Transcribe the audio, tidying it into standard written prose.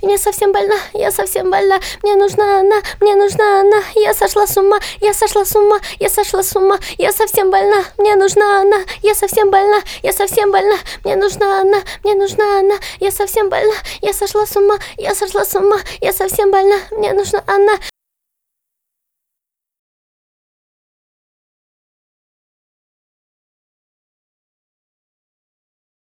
мне совсем больна, я совсем больна, мне нужна она, мне нужна она, я сошла с ума, я сошла с ума, я сошла с ума, я совсем больна, мне нужна она, я совсем больна, я совсем больна, мне нужна она, мне нужна она, я совсем больна, я сошла с ума, я сошла с ума, я совсем больна, мне нужна она,